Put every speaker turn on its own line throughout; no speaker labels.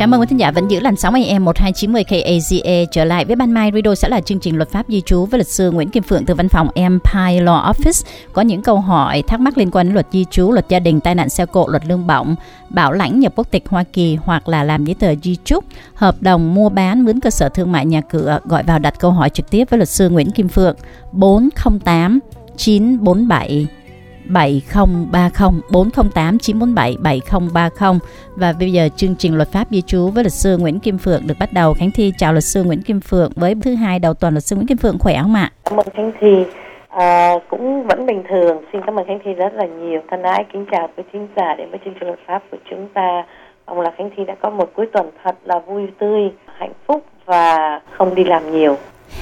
Cảm ơn quý thính giả vẫn giữ làn sóng AM 1290 KAZA. Trở lại với Ban Mai Radio sẽ là chương trình luật pháp di trú với luật sư Nguyễn Kim Phượng từ văn phòng Empire Law Office. Có những câu hỏi thắc mắc liên quan đến luật di trú, luật gia đình, tai nạn xe cộ, luật lương bổng, bảo lãnh nhập quốc tịch Hoa Kỳ hoặc là làm giấy tờ di trúc, hợp đồng mua bán, mướn cơ sở thương mại, nhà cửa, gọi vào đặt câu hỏi trực tiếp với luật sư Nguyễn Kim Phượng 408 947 7030 408 947 7030. Và bây giờ chương trình luật pháp di trú với luật sư Nguyễn Kim Phượng được bắt đầu. Khánh Thi chào luật sư Nguyễn Kim Phượng với thứ hai đầu tuần. Luật sư Nguyễn Kim Phượng khỏe không ạ?
Cảm ơn Khánh Thi. Cũng vẫn bình thường. Xin cảm ơn Khánh Thi rất là nhiều. Thân ái kính chào quý thính giả đến với chương trình luật pháp của chúng ta. Mong là Khánh Thi đã có một cuối tuần thật là vui tươi, hạnh phúc và không đi làm nhiều.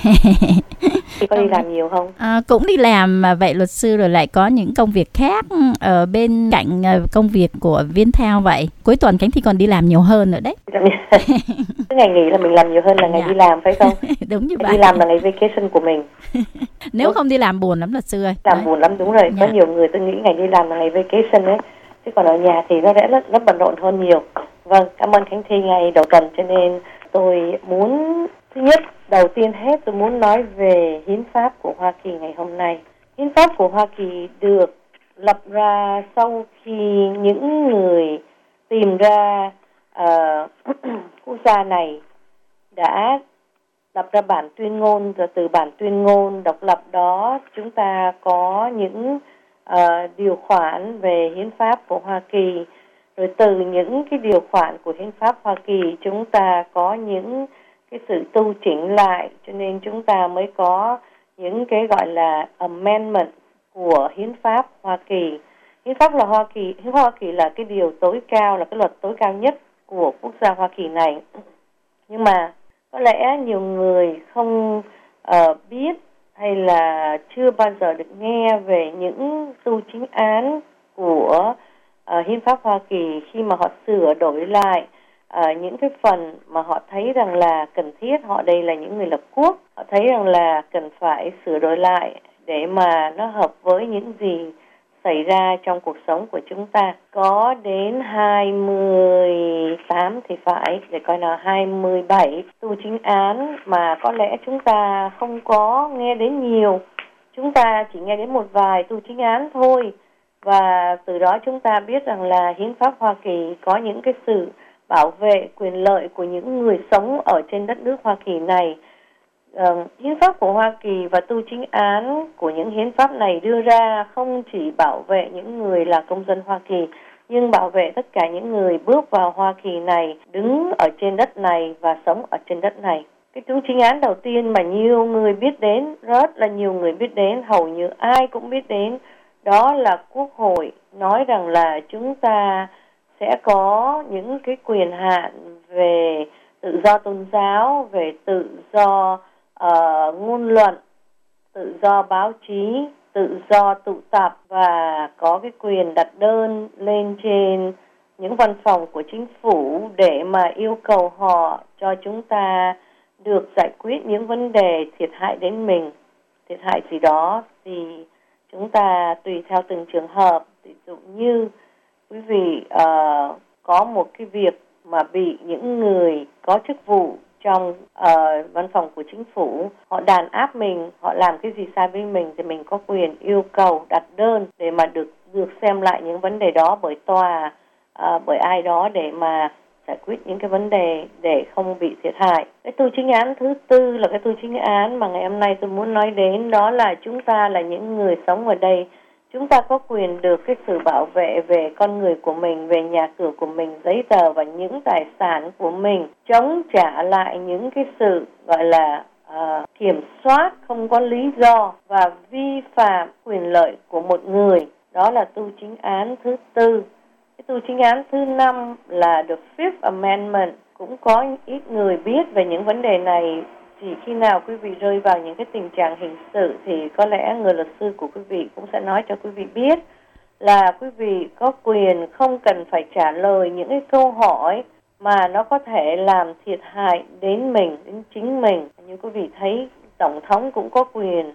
Có đi làm nhiều không?
Cũng đi làm mà vậy luật sư rồi lại có những công việc khác ở bên cạnh công việc của Viettel vậy. Cuối tuần Khánh Thi còn đi làm nhiều hơn nữa đấy.
Cái ngày nghỉ là mình làm nhiều hơn là ngày đi làm phải không?
Đúng như vậy.
Đi làm là ngày vacation của mình.
Nếu không đi làm buồn lắm luật sư ơi.
Làm buồn lắm, đúng rồi. Có nhiều người tôi nghĩ ngày đi làm là ngày vacation đấy. Chứ còn ở nhà thì nó sẽ rất bận rộn hơn nhiều. Vâng, cảm ơn Khánh Thi ngày đầu tuần, cho nên tôi muốn thứ nhất, đầu tiên hết tôi muốn nói về hiến pháp của Hoa Kỳ ngày hôm nay. Hiến pháp của Hoa Kỳ được lập ra sau khi những người tìm ra quốc gia này đã lập ra bản tuyên ngôn, rồi từ bản tuyên ngôn độc lập đó chúng ta có những điều khoản về hiến pháp của Hoa Kỳ. Rồi từ những cái điều khoản của hiến pháp Hoa Kỳ chúng ta có những cái sự tu chỉnh lại, cho nên chúng ta mới có những cái gọi là amendment của hiến pháp Hoa Kỳ. Hiến pháp Hoa Kỳ là cái điều tối cao, là cái luật tối cao nhất của quốc gia Hoa Kỳ này. Nhưng mà có lẽ nhiều người không biết hay là chưa bao giờ được nghe về những tu chỉnh án của hiến pháp Hoa Kỳ khi mà họ sửa đổi lại những cái phần mà họ thấy rằng là cần thiết. Họ đây là những người lập quốc, họ thấy rằng là cần phải sửa đổi lại để mà nó hợp với những gì xảy ra trong cuộc sống của chúng ta. Có đến 28 thì phải, để coi nào, 27 tu chính án mà có lẽ chúng ta không có nghe đến nhiều. Chúng ta chỉ nghe đến một vài tu chính án thôi. Và từ đó chúng ta biết rằng là hiến pháp Hoa Kỳ có những cái sự bảo vệ quyền lợi của những người sống ở trên đất nước Hoa Kỳ này. Hiến pháp của Hoa Kỳ và tu chính án của những hiến pháp này đưa ra không chỉ bảo vệ những người là công dân Hoa Kỳ, nhưng bảo vệ tất cả những người bước vào Hoa Kỳ này, đứng ở trên đất này và sống ở trên đất này. Cái tu chính án đầu tiên mà nhiều người biết đến, rất là nhiều người biết đến, hầu như ai cũng biết đến, đó là Quốc hội nói rằng là chúng ta sẽ có những cái quyền hạn về tự do tôn giáo, về tự do ngôn luận, tự do báo chí, tự do tụ tập, và có cái quyền đặt đơn lên trên những văn phòng của chính phủ để mà yêu cầu họ cho chúng ta được giải quyết những vấn đề thiệt hại đến mình. Thiệt hại gì đó thì chúng ta tùy theo từng trường hợp. Ví dụ như quý vị có một cái việc mà bị những người có chức vụ trong văn phòng của chính phủ họ đàn áp mình, họ làm cái gì sai với mình, thì mình có quyền yêu cầu đặt đơn để mà được xem lại những vấn đề đó bởi tòa, bởi ai đó, để mà giải quyết những cái vấn đề để không bị thiệt hại. Cái tu chính án thứ tư là cái tu chính án mà ngày hôm nay tôi muốn nói đến, đó là chúng ta là những người sống ở đây. Chúng ta có quyền được cái sự bảo vệ về con người của mình, về nhà cửa của mình, giấy tờ và những tài sản của mình, chống trả lại những cái sự gọi là kiểm soát không có lý do và vi phạm quyền lợi của một người. Đó là tu chính án thứ tư. Cái tu chính án thứ năm là The Fifth Amendment. Cũng có ít người biết về những vấn đề này. Chỉ khi nào quý vị rơi vào những cái tình trạng hình sự thì có lẽ người luật sư của quý vị cũng sẽ nói cho quý vị biết là quý vị có quyền không cần phải trả lời những cái câu hỏi mà nó có thể làm thiệt hại đến mình, đến chính mình. Như quý vị thấy, Tổng thống cũng có quyền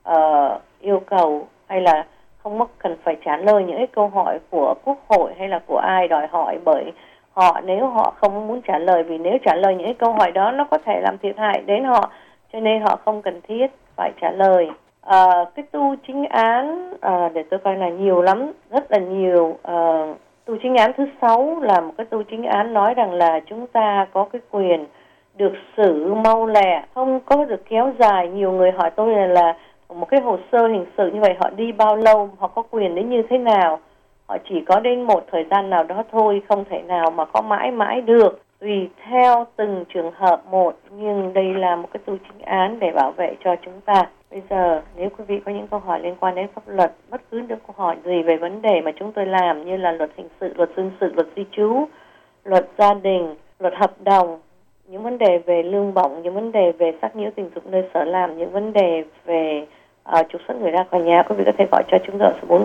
yêu cầu hay là không cần phải trả lời những cái câu hỏi của Quốc hội hay là của ai đòi hỏi, bởi họ nếu họ không muốn trả lời, vì nếu trả lời những cái câu hỏi đó nó có thể làm thiệt hại đến họ, cho nên họ không cần thiết phải trả lời. Cái tu chính án để tôi coi là nhiều lắm, rất là nhiều. Tu chính án thứ 6 là một cái tu chính án nói rằng là chúng ta có cái quyền được xử mau lẹ, không có được kéo dài. Nhiều người hỏi tôi là một cái hồ sơ hình sự như vậy họ đi bao lâu, họ có quyền đến như thế nào. Họ chỉ có đến một thời gian nào đó thôi, không thể nào mà có mãi mãi được, tùy theo từng trường hợp một. Nhưng đây là một cái tu chính án để bảo vệ cho chúng ta. Bây giờ nếu quý vị có những câu hỏi liên quan đến pháp luật, bất cứ những câu hỏi gì về vấn đề mà chúng tôi làm như là luật hình sự, luật dân sự, luật di trú, luật gia đình, luật hợp đồng, những vấn đề về lương bổng, những vấn đề về xác nhiễu tình dục nơi sở làm, những vấn đề về trục xuất người ra khỏi nhà, quý vị có thể gọi cho chúng tôi số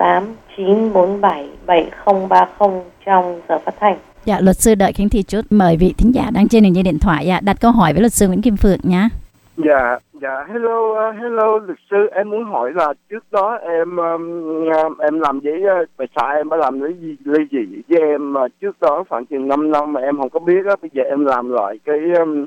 408-947-7030 trong giờ phát thanh.
Dạ, luật sư đợi Khánh Thị chút, mời vị thính giả đang trên đường dây điện thoại đặt câu hỏi với luật sư Nguyễn Kim Phượng nhé.
Dạ, hello luật sư, em muốn hỏi là trước đó em làm với bà xã em đã làm ly dị với em mà trước đó khoảng chừng 5 năm mà em không có biết á, bây giờ em làm lại cái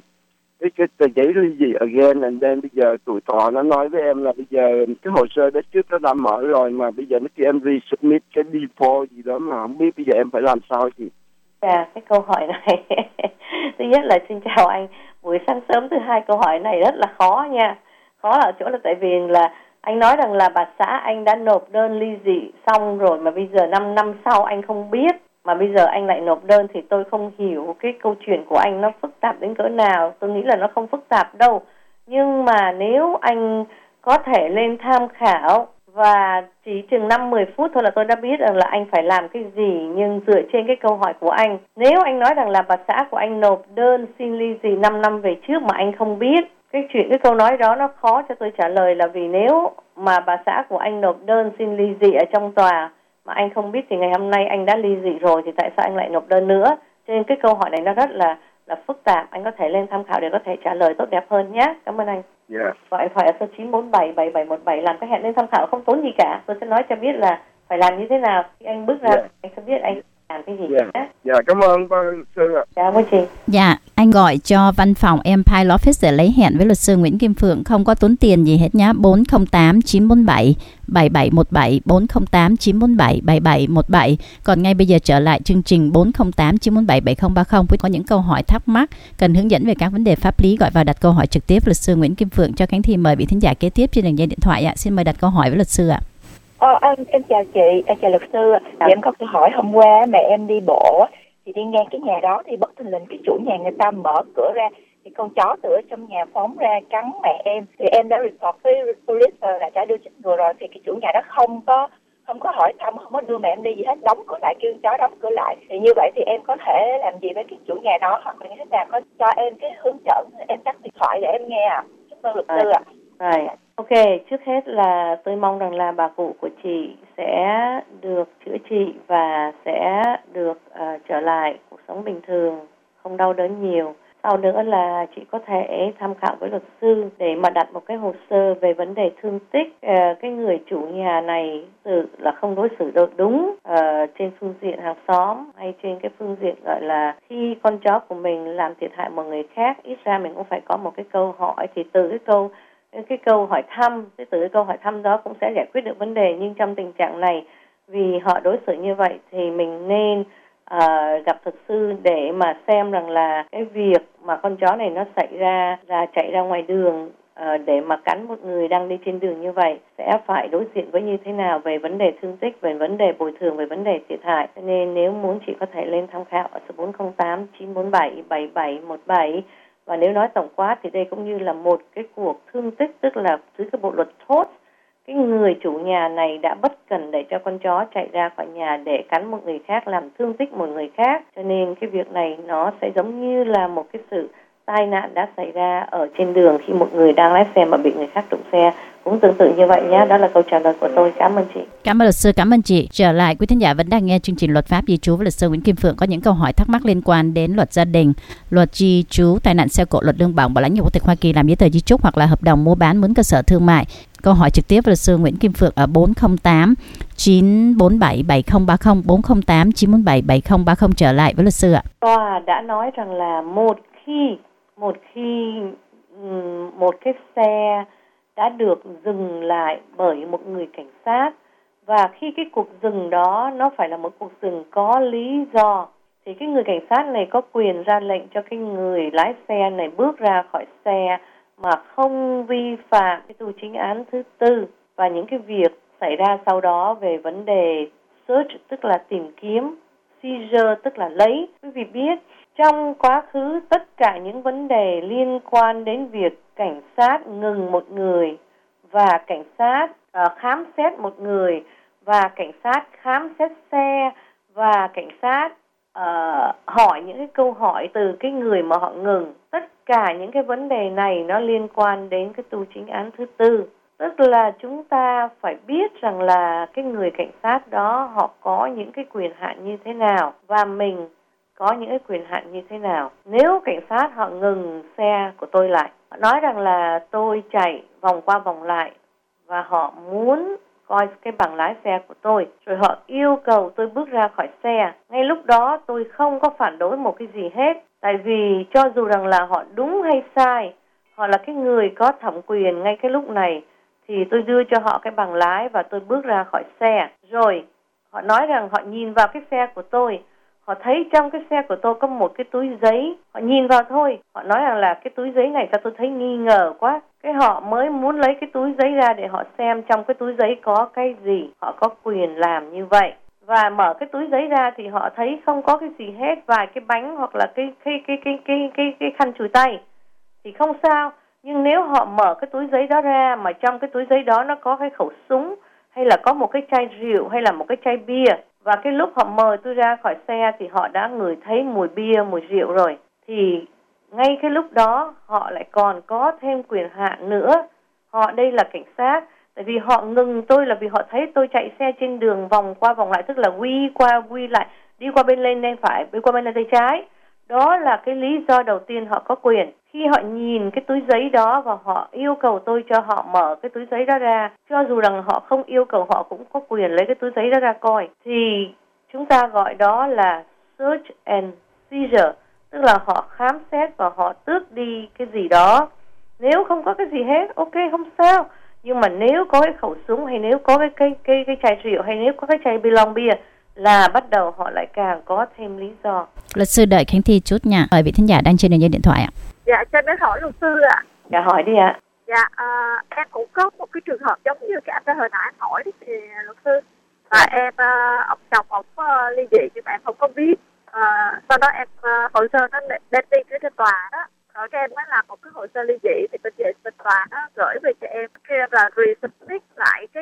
tờ giấy ly dị again, and then bây giờ tụi tòa nó nói với em là bây giờ cái hồ sơ đó trước nó đã mở rồi mà bây giờ nó kêu em resubmit cái default gì đó mà không biết bây giờ em phải làm sao chị.
Dạ, cái câu hỏi này thứ nhất là xin chào anh, buổi sáng sớm. Thứ hai, câu hỏi này rất là khó nha. Khó ở chỗ là tại vì là anh nói rằng là bà xã anh đã nộp đơn ly dị xong rồi mà bây giờ 5 năm sau anh không biết, mà bây giờ anh lại nộp đơn, thì tôi không hiểu cái câu chuyện của anh nó phức tạp đến cỡ nào. Tôi nghĩ là nó không phức tạp đâu, nhưng mà nếu anh có thể lên tham khảo và chỉ chừng 5-10 phút thôi là tôi đã biết rằng là anh phải làm cái gì. Nhưng dựa trên cái câu hỏi của anh, nếu anh nói rằng là bà xã của anh nộp đơn xin ly dị 5 năm về trước mà anh không biết, cái câu nói đó nó khó cho tôi trả lời, là vì nếu mà bà xã của anh nộp đơn xin ly dị ở trong tòa mà anh không biết thì ngày hôm nay anh đã ly dị rồi thì tại sao anh lại nộp đơn nữa? Cho nên cái câu hỏi này nó rất là phức tạp. Anh có thể lên tham khảo để có thể trả lời tốt đẹp hơn nhé. Cảm ơn anh. Gọi điện thoại ở số 947-7717 làm cái hẹn lên tham khảo, không tốn gì cả. Tôi sẽ nói cho biết là phải làm như thế nào. Khi anh bước ra anh sẽ biết anh làm cái gì.
Dạ, cảm ơn luật sư ạ.
Cảm ơn chị.
Dạ, anh gọi cho văn phòng Empire Law Office để lấy hẹn với luật sư Nguyễn Kim Phượng, không có tốn tiền gì hết nhá. 408-947-7717, 408-947-7717. Còn ngay bây giờ trở lại chương trình 408-947-7030. Có những câu hỏi thắc mắc cần hướng dẫn về các vấn đề pháp lý, gọi vào đặt câu hỏi trực tiếp luật sư Nguyễn Kim Phượng cho Khánh Thi. Mời vị thính giả kế tiếp trên đường dây điện thoại ạ. Xin mời đặt câu hỏi với luật sư ạ.
Em chào chị, em chào luật sư. Thì em có câu hỏi, hôm qua mẹ em đi bộ thì đi ngang cái nhà đó thì bất thình lình cái chủ nhà người ta mở cửa ra thì con chó từ trong nhà phóng ra cắn mẹ em. Thì em đã report với police là đã đưa chích ngừa rồi, thì cái chủ nhà đó không có hỏi thăm, không có đưa mẹ em đi gì hết, đóng cửa lại, kêu chó đóng cửa lại. Thì như vậy thì em có thể làm gì với cái chủ nhà đó, hoặc là như thế nào, có cho em cái hướng dẫn, em tắt điện thoại để em nghe ạ. Cảm ơn luật sư ạ.
Rồi. Ok, trước hết là tôi mong rằng là bà cụ của chị sẽ được chữa trị và sẽ được trở lại cuộc sống bình thường, không đau đớn nhiều. Sau nữa là chị có thể tham khảo với luật sư để mà đặt một cái hồ sơ về vấn đề thương tích. Cái người chủ nhà này tự là không đối xử được đúng trên phương diện hàng xóm hay trên cái phương diện gọi là khi con chó của mình làm thiệt hại một người khác, ít ra mình cũng phải có một cái câu hỏi. Thì từ cái câu hỏi thăm, từ cái câu hỏi thăm đó cũng sẽ giải quyết được vấn đề. Nhưng trong tình trạng này, vì họ đối xử như vậy thì mình nên gặp luật sư để mà xem rằng là cái việc mà con chó này nó xảy ra là chạy ra ngoài đường để mà cắn một người đang đi trên đường như vậy sẽ phải đối diện với như thế nào về vấn đề thương tích, về vấn đề bồi thường, về vấn đề thiệt hại. Cho nên nếu muốn chị có thể lên tham khảo ở số 408-947-7717. Và nếu nói tổng quát thì đây cũng như là một cái cuộc thương tích, tức là dưới cái bộ luật TOT, cái người chủ nhà này đã bất cẩn để cho con chó chạy ra khỏi nhà để cắn một người khác, làm thương tích một người khác. Cho nên cái việc này nó sẽ giống như là một cái sự tai nạn đã xảy ra ở trên đường khi một người đang lái xe mà bị người khác đụng xe. Cũng tương tự như vậy nhé. Đó là câu trả lời của tôi. Cảm ơn chị.
Cảm ơn luật sư, cảm ơn chị. Trở lại, quý thính giả vẫn đang nghe chương trình Luật pháp di trú với luật sư Nguyễn Kim Phượng. Có những câu hỏi thắc mắc liên quan đến luật gia đình, luật di trú, tai nạn xe cộ, luật lương bổng, bảo lãnh nhập quốc tịch Hoa Kỳ, làm giấy tờ di chúc hoặc là hợp đồng mua bán, mướn cơ sở thương mại. câu hỏi trực tiếp với luật sư Nguyễn Kim Phượng ở 408 947 7030, 408 947 7030 trở lại với luật sư ạ.
Tòa đã nói rằng là một khi một cái xe đã được dừng lại bởi một người cảnh sát, và khi cái cuộc dừng đó nó phải là một cuộc dừng có lý do, thì cái người cảnh sát này có quyền ra lệnh cho cái người lái xe này bước ra khỏi xe mà không vi phạm cái tù chính án thứ tư. Và những cái việc xảy ra sau đó về vấn đề search, tức là tìm kiếm, seizure, tức là lấy. Quý vị biết, trong quá khứ tất cả những vấn đề liên quan đến việc cảnh sát ngừng một người và cảnh sát khám xét một người và cảnh sát khám xét xe và cảnh sát hỏi những cái câu hỏi từ cái người mà họ ngừng, tất cả những cái vấn đề này nó liên quan đến cái tù chính án thứ tư. Tức là chúng ta phải biết rằng là cái người cảnh sát đó họ có những cái quyền hạn như thế nào và mình có những cái quyền hạn như thế nào. Nếu cảnh sát họ ngừng xe của tôi lại, họ nói rằng là tôi chạy vòng qua vòng lại và họ muốn coi cái bằng lái xe của tôi, rồi họ yêu cầu tôi bước ra khỏi xe. Ngay lúc đó tôi không có phản đối một cái gì hết, tại vì cho dù rằng là họ đúng hay sai, họ là cái người có thẩm quyền ngay cái lúc này, thì tôi đưa cho họ cái bằng lái và tôi bước ra khỏi xe. Rồi họ nói rằng họ nhìn vào cái xe của tôi, họ thấy trong cái xe của tôi có một cái túi giấy, họ nhìn vào thôi, họ nói rằng là cái túi giấy này sao tôi thấy nghi ngờ quá. Cái họ mới muốn lấy cái túi giấy ra để họ xem trong cái túi giấy có cái gì, họ có quyền làm như vậy. Và mở cái túi giấy ra thì họ thấy không có cái gì hết, vài cái bánh hoặc là cái khăn chùi tay thì không sao. Nhưng nếu họ mở cái túi giấy đó ra mà trong cái túi giấy đó nó có cái khẩu súng hay là có một cái chai rượu hay là một cái chai bia, và cái lúc họ mời tôi ra khỏi xe thì họ đã ngửi thấy mùi bia, mùi rượu rồi, thì ngay cái lúc đó họ lại còn có thêm quyền hạn nữa. Họ đây là cảnh sát, tại vì họ ngừng tôi là vì họ thấy tôi chạy xe trên đường vòng qua vòng lại, tức là quy qua quy lại, đi qua bên lên tay phải, đi qua bên lên tay trái. Đó là cái lý do đầu tiên họ có quyền. Khi họ nhìn cái túi giấy đó và họ yêu cầu tôi cho họ mở cái túi giấy đó ra, cho dù rằng họ không yêu cầu họ cũng có quyền lấy cái túi giấy đó ra coi, thì chúng ta gọi đó là search and seizure, tức là họ khám xét và họ tước đi cái gì đó. Nếu không có cái gì hết, ok, không sao. Nhưng mà nếu có cái khẩu súng hay nếu có cái chai rượu hay nếu có cái chai lon bia là bắt đầu họ lại càng có thêm lý do.
Luật sư đợi Khánh Thi chút nha. Mời vị thính giả đang trên đường dây điện thoại ạ.
Dạ, cho nên hỏi luật sư ạ.
Dạ, hỏi đi ạ.
Dạ, em cũng có một cái trường hợp giống như cái anh hồi nãy anh hỏi thì luật sư. Và em, ông chồng ông ly dị nhưng mà em không có biết. Sau đó em hồ sơ nó đem đi trên tòa đó. Rồi các em mới làm một cái hồ sơ ly dị thì bên tòa nó gửi về cho em. Khi em là resubmit lại cái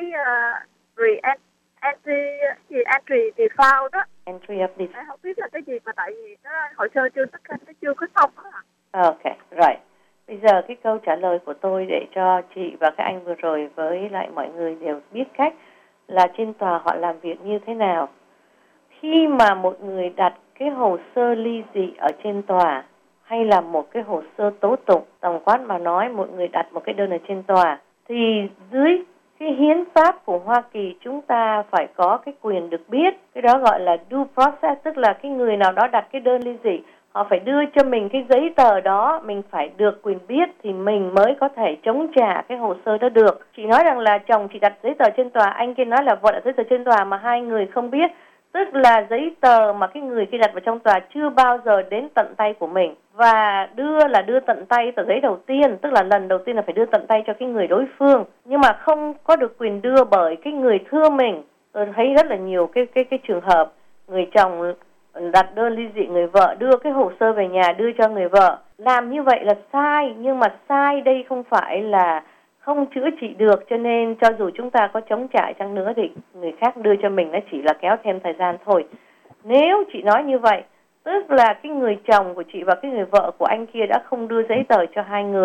entry default đó.
Entry of default.
Em không biết là cái gì mà tại vì nó hồ sơ nó chưa có xong đó.
Ok, rồi. Bây giờ cái câu trả lời của tôi để cho chị và các anh vừa rồi với lại mọi người đều biết cách là trên tòa họ làm việc như thế nào. Khi mà một người đặt cái hồ sơ ly dị ở trên tòa hay là một cái hồ sơ tố tụng, tổng quát mà nói một người đặt một cái đơn ở trên tòa, thì dưới cái hiến pháp của Hoa Kỳ chúng ta phải có cái quyền được biết. Cái đó gọi là due process, tức là cái người nào đó đặt cái đơn ly dị, họ phải đưa cho mình cái giấy tờ đó, mình phải được quyền biết thì mình mới có thể chống trả cái hồ sơ đó được. Chị nói rằng là chồng chị đặt giấy tờ trên tòa, anh kia nói là vợ đặt giấy tờ trên tòa mà hai người không biết. Tức là giấy tờ mà cái người kia đặt vào trong tòa chưa bao giờ đến tận tay của mình. Và đưa tận tay tờ giấy đầu tiên, tức là lần đầu tiên là phải đưa tận tay cho cái người đối phương. Nhưng mà không có được quyền đưa bởi cái người thưa mình. Tôi thấy rất là nhiều cái trường hợp người chồng đặt đơn ly dị, người vợ đưa cái hồ sơ về nhà đưa cho người vợ. Làm như vậy là sai, nhưng mà sai đây không phải là không chữa trị được, cho nên cho dù chúng ta có chống trả chăng nữa thì người khác đưa cho mình nó chỉ là kéo thêm thời gian thôi. Nếu chị nói như vậy, tức là cái người chồng của chị và cái người vợ của anh kia đã không đưa giấy tờ cho hai người,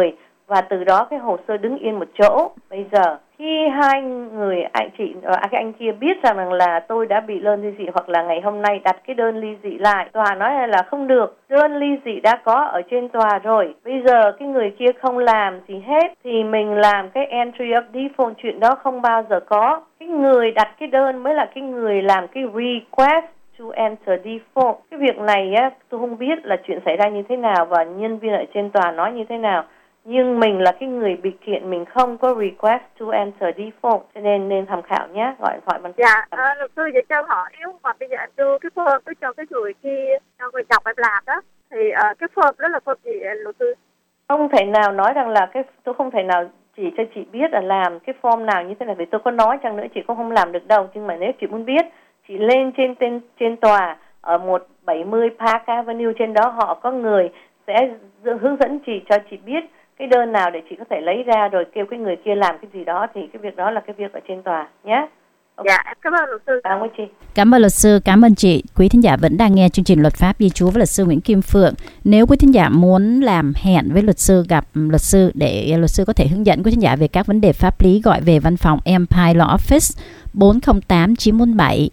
và từ đó cái hồ sơ đứng yên một chỗ. Bây giờ khi hai người anh chị cái anh kia biết rằng là tôi đã bị đơn ly dị hoặc là ngày hôm nay đặt cái đơn ly dị lại, tòa nói là không được, đơn ly dị đã có ở trên tòa rồi, bây giờ cái người kia không làm gì hết thì mình làm cái entry of default, chuyện đó không bao giờ có. Cái người đặt cái đơn mới là cái người làm cái request to enter default. Cái việc này á, tôi không biết là chuyện xảy ra như thế nào và nhân viên ở trên tòa nói như thế nào, nhưng mình là cái người bị kiện, mình không có request to enter default, cho nên tham khảo nhé, gọi điện thoại bằng.
Dạ, luật sư vậy cho hỏi, nếu mà bây giờ em đưa cái form cho cái người kia, cho người chồng em làm đó, thì cái form đó là form gì luật sư?
Không thể nào nói rằng là tôi không thể nào chỉ cho chị biết là làm cái form nào như thế này, vì tôi có nói chăng nữa chị cũng không làm được đâu. Nhưng mà nếu chị muốn biết, chị lên trên tòa ở 170 Park Avenue, trên đó họ có người sẽ hướng dẫn chị, cho chị biết cái đơn nào để chị có thể lấy ra rồi kêu cái người kia làm cái gì đó, thì cái việc đó là cái việc ở trên tòa nhé.
Okay. Dạ, em cảm ơn luật sư.
Cảm ơn chị.
Cảm ơn luật sư, cảm ơn chị. Quý thính giả vẫn đang nghe chương trình Luật pháp di trú với luật sư Nguyễn Kim Phượng. Nếu quý thính giả muốn làm hẹn với luật sư, gặp luật sư để luật sư có thể hướng dẫn quý thính giả về các vấn đề pháp lý, gọi về văn phòng Empire Law Office 408 947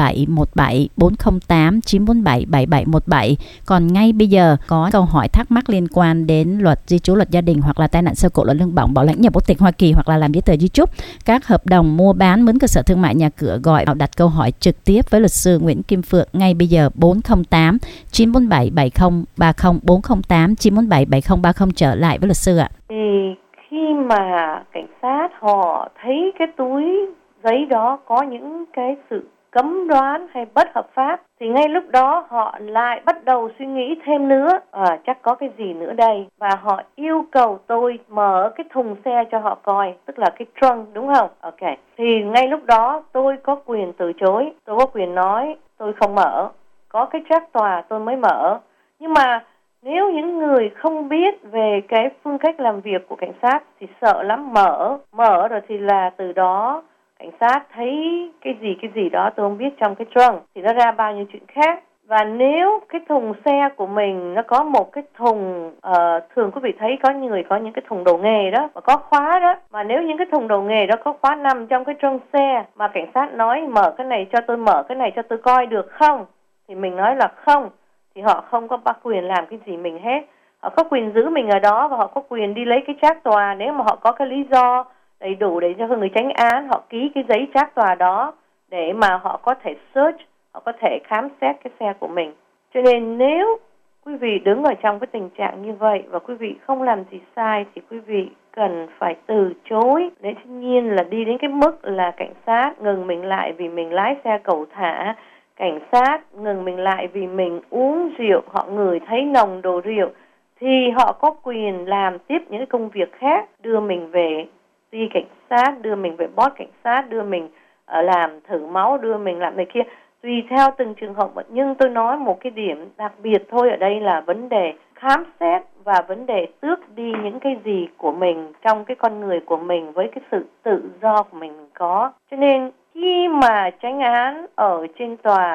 7717 408 947 7717. Còn ngay bây giờ có câu hỏi thắc mắc liên quan đến luật di trú, luật gia đình hoặc là tai nạn sơ cộ, luật lương bổng, bảo lãnh nhập quốc tịch Hoa Kỳ hoặc là làm giấy tờ di trúc, các hợp đồng mua bán, mướn cơ sở thương mại, nhà cửa, gọi đặt câu hỏi trực tiếp với luật sư Nguyễn Kim Phượng ngay bây giờ 408 947 7030 408 947 7030. Trở lại với luật sư ạ.
Thì khi mà cảnh sát họ thấy cái túi giấy đó có những cái sự cấm đoán hay bất hợp pháp, thì ngay lúc đó họ lại bắt đầu suy nghĩ thêm nữa, chắc có cái gì nữa đây, và họ yêu cầu tôi mở cái thùng xe cho họ coi, tức là cái trunk, đúng không? Ok, thì ngay lúc đó tôi có quyền từ chối, tôi có quyền nói tôi không mở, có cái trác tòa tôi mới mở. Nhưng mà nếu những người không biết về cái phương cách làm việc của cảnh sát thì sợ lắm, mở rồi thì là từ đó cảnh sát thấy cái gì đó tôi không biết trong cái trunk thì nó ra bao nhiêu chuyện khác. Và nếu cái thùng xe của mình nó có một cái thùng, thường quý vị thấy có người có những cái thùng đồ nghề đó mà có khóa đó, mà nếu những cái thùng đồ nghề đó có khóa nằm trong cái trunk xe mà cảnh sát nói mở cái này cho tôi, mở cái này cho tôi coi được không, thì mình nói là không, thì họ không có quyền làm cái gì mình hết. Họ có quyền giữ mình ở đó và họ có quyền đi lấy cái trác tòa nếu mà họ có cái lý do đầy đủ để cho người chánh án họ ký cái giấy trác tòa đó để mà họ có thể search, họ có thể khám xét cái xe của mình. Cho nên nếu quý vị đứng ở trong cái tình trạng như vậy và quý vị không làm gì sai thì quý vị cần phải từ chối. Đấy, tất nhiên là đi đến cái mức là cảnh sát ngừng mình lại vì mình lái xe cẩu thả, cảnh sát ngừng mình lại vì mình uống rượu, họ ngửi thấy nồng độ rượu, thì họ có quyền làm tiếp những cái công việc khác, đưa mình về đi cảnh sát, đưa mình về boss cảnh sát, đưa mình làm thử máu, đưa mình làm này kia, tùy theo từng trường hợp. Nhưng tôi nói một cái điểm đặc biệt thôi ở đây là vấn đề khám xét và vấn đề tước đi những cái gì của mình trong cái con người của mình với cái sự tự do của mình có. Cho nên khi mà chánh án ở trên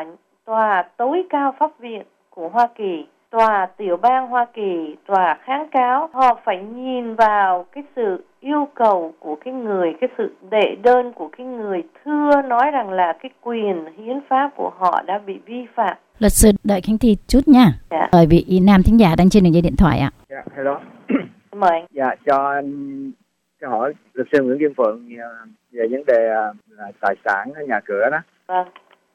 tòa tối cao pháp viện của Hoa Kỳ, tòa tiểu bang Hoa Kỳ, tòa kháng cáo, họ phải nhìn vào cái sự yêu cầu của cái người, cái sự đệ đơn của cái người thưa nói rằng là cái quyền hiến pháp của họ đã bị vi phạm.
Luật sư đợi Khánh Thi chút nha.
Dạ.
Bởi vì nam thính giả đang trên đường dây điện thoại ạ.
Dạ, hello.
Mời anh.
Dạ, cho anh câu hỏi luật sư Nguyễn Kim Phượng về vấn đề là tài sản ở nhà cửa đó.
Vâng.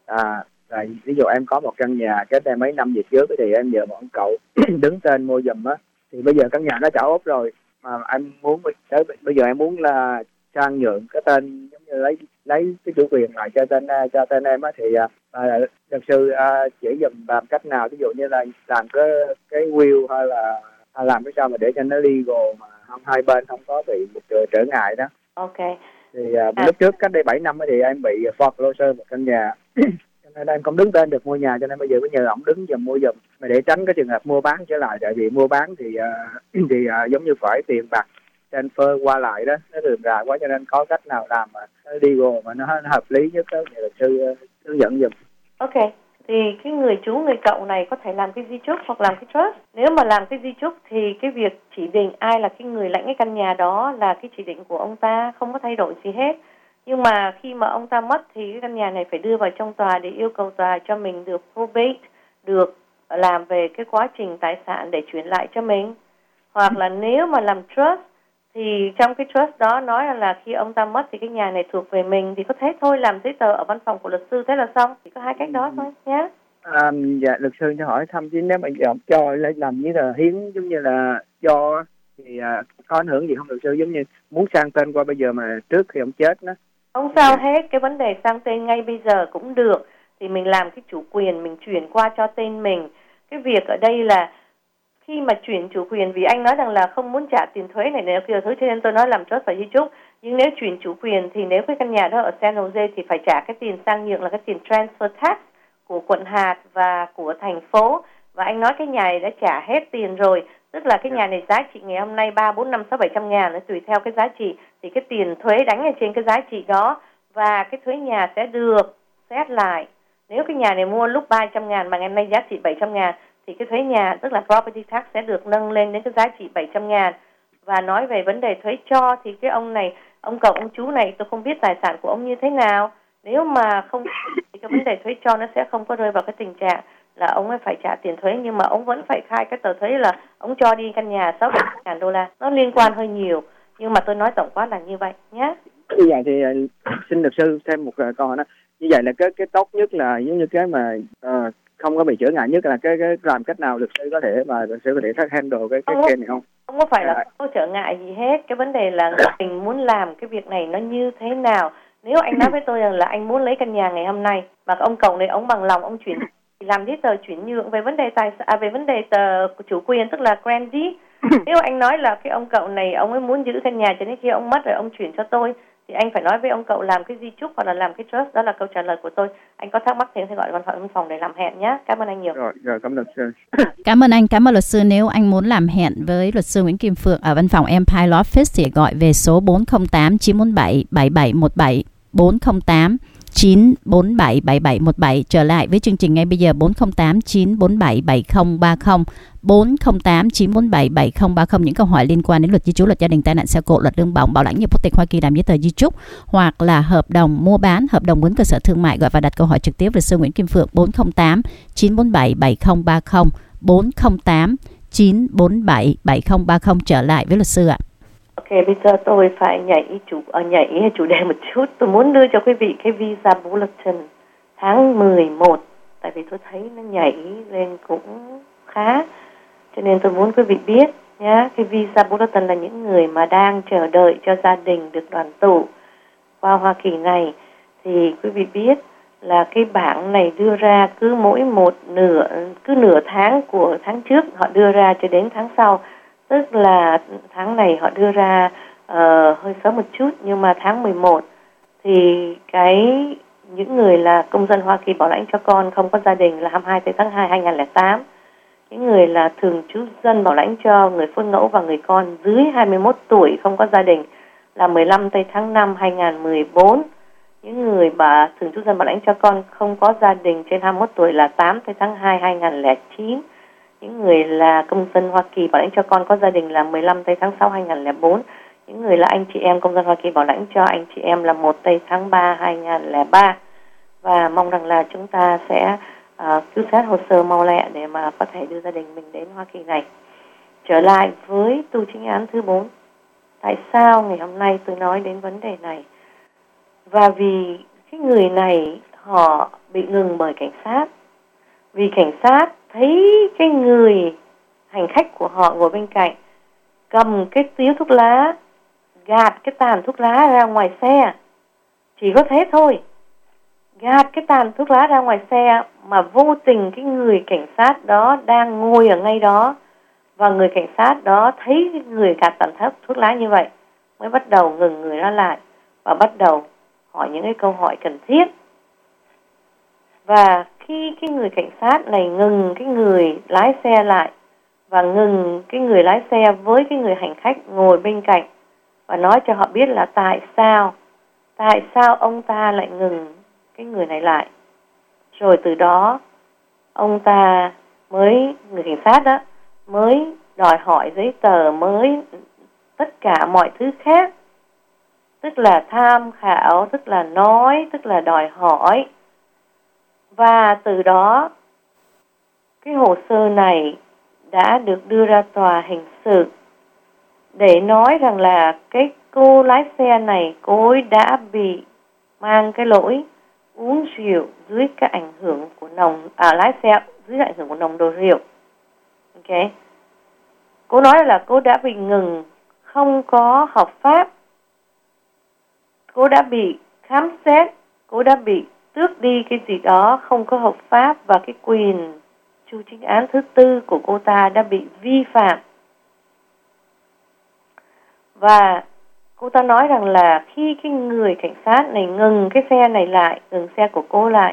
Ví dụ em có một căn nhà cách đây mấy năm về trước thì em nhờ một ông cậu đứng tên mua giùm á, thì bây giờ căn nhà nó trả ốp rồi mà em muốn bây giờ em muốn là sang nhượng cái tên, giống như lấy cái chủ quyền lại cho tên em á, thì luật sư chỉ dùm làm cách nào, ví dụ như là làm cái will hay là làm cái sao mà để cho nó legal mà không hai bên không có bị trở ngại đó.
Ok.
Thì lúc trước cách đây 7 năm thì em bị foreclosure một căn nhà. Nên em không đứng tên được mua nhà, cho nên bây giờ mới nhờ ổng đứng giùm mua giùm, mà để tránh cái trường hợp mua bán trở lại. Tại vì mua bán thì giống như phải tiền bạc transfer qua lại đó, nó rườm rà quá, cho nên có cách nào làm mà nó legal mà nó hợp lý nhất đó thì luật sư hướng dẫn giùm.
Ok, thì cái người chú, người cậu này có thể làm cái di chúc hoặc làm cái trust. Nếu mà làm cái di chúc thì cái việc chỉ định ai là cái người lãnh cái căn nhà đó là cái chỉ định của ông ta, không có thay đổi gì hết. Nhưng mà khi mà ông ta mất thì cái căn nhà này phải đưa vào trong tòa để yêu cầu tòa cho mình được probate, được làm về cái quá trình tài sản để chuyển lại cho mình. Hoặc là nếu mà làm trust thì trong cái trust đó nói là khi ông ta mất thì cái nhà này thuộc về mình, thì có thế thôi, làm giấy tờ ở văn phòng của luật sư thế là xong. Chỉ có hai cách đó thôi nhé.
Dạ, luật sư cho hỏi thăm chứ nếu mà cho lên làm như là hiến giống như là cho thì có ảnh hưởng gì không luật sư? Giống như muốn sang tên qua bây giờ mà trước khi ông chết đó.
Không sao hết, cái vấn đề sang tên ngay bây giờ cũng được. Thì mình làm cái chủ quyền, mình chuyển qua cho tên mình. Cái việc ở đây là khi mà chuyển chủ quyền, vì anh nói rằng là không muốn trả tiền thuế này nếu kia thứ, cho nên tôi nói làm trust phải di chúc. Nhưng nếu chuyển chủ quyền thì nếu cái căn nhà đó ở San Jose thì phải trả cái tiền sang nhượng là cái tiền transfer tax của quận hạt và của thành phố. Và anh nói cái nhà này đã trả hết tiền rồi, tức là cái nhà này giá trị ngày hôm nay 3, 4, 5, 6, 700 ngàn, nó tùy theo cái giá trị, thì cái tiền thuế đánh ở trên cái giá trị đó, và cái thuế nhà sẽ được xét lại. Nếu cái nhà này mua lúc 300 ngàn mà ngày hôm nay giá trị 700 ngàn thì cái thuế nhà, tức là property tax, sẽ được nâng lên đến cái giá trị 700 ngàn. Và nói về vấn đề thuế cho thì cái ông này, ông cậu, ông chú này, tôi không biết tài sản của ông như thế nào. Nếu mà không thì cái vấn đề thuế cho nó sẽ không có rơi vào cái tình trạng là ông ấy phải trả tiền thuế, nhưng mà ông vẫn phải khai cái tờ thuế là ông cho đi căn nhà 600.000 đô la. Nó liên quan hơi nhiều, nhưng mà tôi nói tổng quát là như vậy nhé.
Như vậy thì xin luật sư thêm một câu hỏi đó. Như vậy là cái tốt nhất là giống như cái mà không có bị trở ngại nhất là cái làm cách nào luật sư có thể mà luật sư có thể handle cái case này không?
Không có phải là không có trở ngại gì hết. Cái vấn đề là mình muốn làm cái việc này nó như thế nào. Nếu anh nói với tôi rằng là anh muốn lấy căn nhà ngày hôm nay mà ông cậu này ông bằng lòng ông chuyển thì làm giấy tờ chuyển nhượng về vấn đề về vấn đề chủ quyền, tức là grant deed. Nếu anh nói là cái ông cậu này ông ấy muốn giữ căn nhà cho đến khi ông mất rồi ông chuyển cho tôi, thì anh phải nói với ông cậu làm cái di chúc hoặc là làm cái trust. Đó là câu trả lời của tôi. Anh có thắc mắc thì gọi văn phòng để làm hẹn nhé. Cảm ơn anh nhiều.
Rồi, cảm ơn luật sư.
Cảm ơn anh, cảm ơn luật sư. Nếu anh muốn làm hẹn với luật sư Nguyễn Kim Phượng ở văn phòng Empire Law Office thì gọi về số 408 947 7717 408 947 7717. Trở lại với chương trình ngay bây giờ 408 947 7030 408 947 7030. Những câu hỏi liên quan đến luật di trú, luật gia đình, tai nạn xe cộ, luật lương bổng, bảo lãnh nhập quốc tịch Hoa Kỳ, làm giấy tờ di trúc hoặc là hợp đồng mua bán, hợp đồng mướn cơ sở thương mại, gọi và đặt câu hỏi trực tiếp luật sư Nguyễn Kim Phượng 408 947 7030 408 947 7030. Trở lại với luật sư ạ.
Ok, bây giờ tôi phải nhảy chủ đề một chút. Tôi muốn đưa cho quý vị cái visa bulletin tháng 11, tại vì tôi thấy nó nhảy lên cũng khá, cho nên tôi muốn quý vị biết nhé. Cái visa bulletin là những người mà đang chờ đợi cho gia đình được đoàn tụ qua Hoa Kỳ này, thì quý vị biết là cái bảng này đưa ra cứ mỗi nửa tháng của tháng trước họ đưa ra cho đến tháng sau. Tức là tháng này họ đưa ra hơi sớm một chút, nhưng mà tháng 11 thì những người là công dân Hoa Kỳ bảo lãnh cho con không có gia đình là 22 tháng 2 2008. Những người là thường trú dân bảo lãnh cho người phôi ngẫu và người con dưới 21 tuổi không có gia đình là 15 tháng 5 2014. Những người thường trú dân bảo lãnh cho con không có gia đình trên 21 tuổi là 8 tháng 2 2009. Những người là công dân Hoa Kỳ bảo lãnh cho con có gia đình là 15 tháng 6 2004. Những người là anh chị em công dân Hoa Kỳ bảo lãnh cho anh chị em là 1 tháng 3 2003. Và mong rằng là chúng ta sẽ cứu xét hồ sơ mau lẹ để mà có thể đưa gia đình mình đến Hoa Kỳ này. Trở lại với tù chính án thứ 4. Tại sao ngày hôm nay tôi nói đến vấn đề này? Và vì cái người này họ bị ngừng bởi cảnh sát. Vì cảnh sát thấy cái người hành khách của họ ngồi bên cạnh cầm cái điếu thuốc lá, gạt cái tàn thuốc lá ra ngoài xe. Chỉ có thế thôi. Gạt cái tàn thuốc lá ra ngoài xe mà vô tình cái người cảnh sát đó đang ngồi ở ngay đó. Và người cảnh sát đó thấy cái người gạt tàn thuốc lá như vậy mới bắt đầu ngừng người đó lại và bắt đầu hỏi những cái câu hỏi cần thiết. Và khi cái người cảnh sát này ngừng cái người lái xe lại và ngừng cái người lái xe với cái người hành khách ngồi bên cạnh và nói cho họ biết là tại sao ông ta lại ngừng cái người này lại. Rồi từ đó ông ta người cảnh sát đó mới đòi hỏi giấy tờ, mới tất cả mọi thứ khác, tức là tham khảo, tức là nói, tức là đòi hỏi. Và từ đó cái hồ sơ này đã được đưa ra tòa hình sự để nói rằng là cái cô lái xe này, cô ấy đã bị mang cái lỗi uống rượu dưới cái ảnh hưởng của lái xe dưới ảnh hưởng của nồng độ rượu. Ok. Cô nói là cô đã bị ngừng không có hợp pháp, cô đã bị khám xét, cô đã bị tước đi cái gì đó không có hợp pháp, và cái quyền tru chính án thứ tư của cô ta đã bị vi phạm. Và cô ta nói rằng là khi cái người cảnh sát này ngừng cái xe này lại, ngừng xe của cô lại,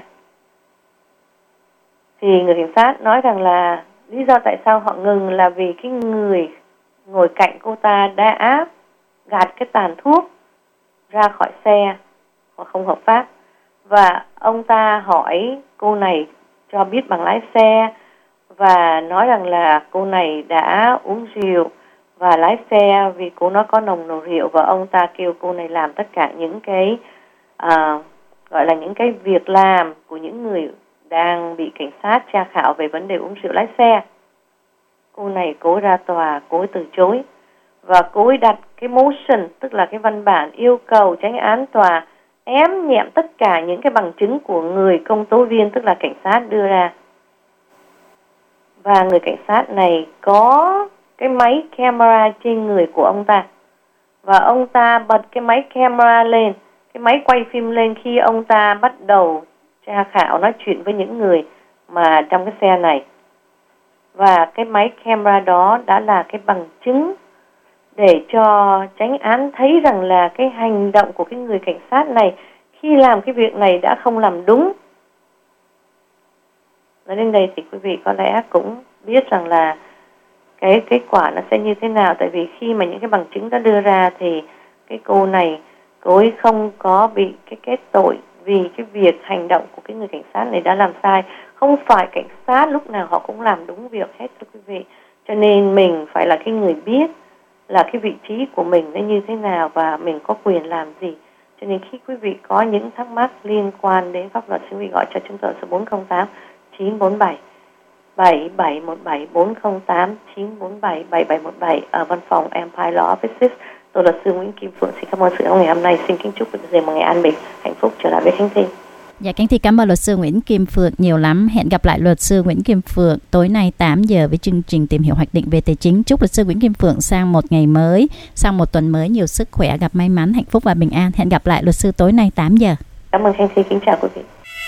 thì người cảnh sát nói rằng là lý do tại sao họ ngừng là vì cái người ngồi cạnh cô ta đã gạt cái tàn thuốc ra khỏi xe hoặc không hợp pháp. Và ông ta hỏi cô này cho biết bằng lái xe và nói rằng là cô này đã uống rượu và lái xe vì cô nó có nồng độ rượu, và ông ta kêu cô này làm tất cả những cái gọi là những cái việc làm của những người đang bị cảnh sát tra khảo về vấn đề uống rượu lái xe. Cô này cô ấy ra tòa, cô ấy từ chối, và cô ấy đặt cái motion, tức là cái văn bản yêu cầu chánh án tòa ém nhẹm tất cả những cái bằng chứng của người công tố viên, tức là cảnh sát đưa ra. Và người cảnh sát này có cái máy camera trên người của ông ta, và ông ta bật cái máy camera lên, cái máy quay phim lên khi ông ta bắt đầu tra khảo, nói chuyện với những người mà trong cái xe này. Và cái máy camera đó đã là cái bằng chứng để cho chánh án thấy rằng là cái hành động của cái người cảnh sát này khi làm cái việc này đã không làm đúng. Nói đến đây thì quý vị có lẽ cũng biết rằng là cái kết quả nó sẽ như thế nào. Tại vì khi mà những cái bằng chứng đã đưa ra thì cái cô này, cô ấy không có bị cái kết tội vì cái việc hành động của cái người cảnh sát này đã làm sai. Không phải cảnh sát lúc nào họ cũng làm đúng việc hết thưa quý vị. Cho nên mình phải là cái người biết là cái vị trí của mình nó như thế nào và mình có quyền làm gì. Cho nên khi quý vị có những thắc mắc liên quan đến pháp luật, xin quý vị gọi cho chúng tôi số 408 947 7717 408 947 7717 ở văn phòng Empire Law Offices. Tôi là sư Nguyễn Kim Phượng. Xin cảm ơn sự ngày hôm nay. Xin kính chúc quý vị một ngày an bình, hạnh phúc trở lại với Khánh Thi.
Dạ, Khánh Thi cảm ơn luật sư Nguyễn Kim Phượng nhiều lắm. Hẹn gặp lại luật sư Nguyễn Kim Phượng tối nay 8 giờ với chương trình Tìm hiểu hoạch định về tài chính. Chúc luật sư Nguyễn Kim Phượng sang một ngày mới, sang một tuần mới nhiều sức khỏe, gặp may mắn, hạnh phúc và bình an. Hẹn gặp lại luật sư tối nay 8 giờ.
Cảm ơn Khánh Thi, kính chào quý vị.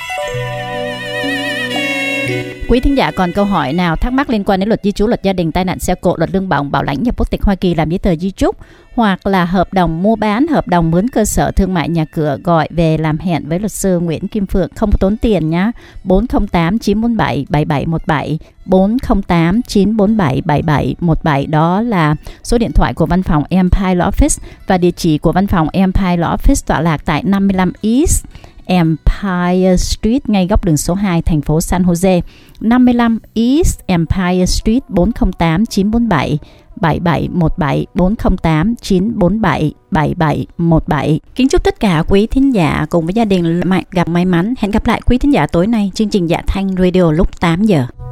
Quý thính giả còn câu hỏi nào thắc mắc liên quan đến luật di trú, luật gia đình, tai nạn xe cộ, luật lương bổng, bảo lãnh nhập quốc tịch Hoa Kỳ, làm giấy tờ di trúc, hoặc là hợp đồng mua bán, hợp đồng mướn cơ sở thương mại, nhà cửa, gọi về làm hẹn với luật sư Nguyễn Kim Phượng, không tốn tiền nhá. 408 947 7717 408 947 7717, đó là số điện thoại của văn phòng Empire Law Office, và địa chỉ của văn phòng Empire Law Office tọa lạc tại 55 East Empire Street, ngay góc đường số 2, thành phố San Jose. 55 East Empire Street, 408 947 7717 408 947 7717. Kính chúc tất cả quý thính giả cùng với gia đình gặp may mắn. Hẹn gặp lại quý thính giả tối nay chương trình Dạ Thanh Radio lúc 8 giờ.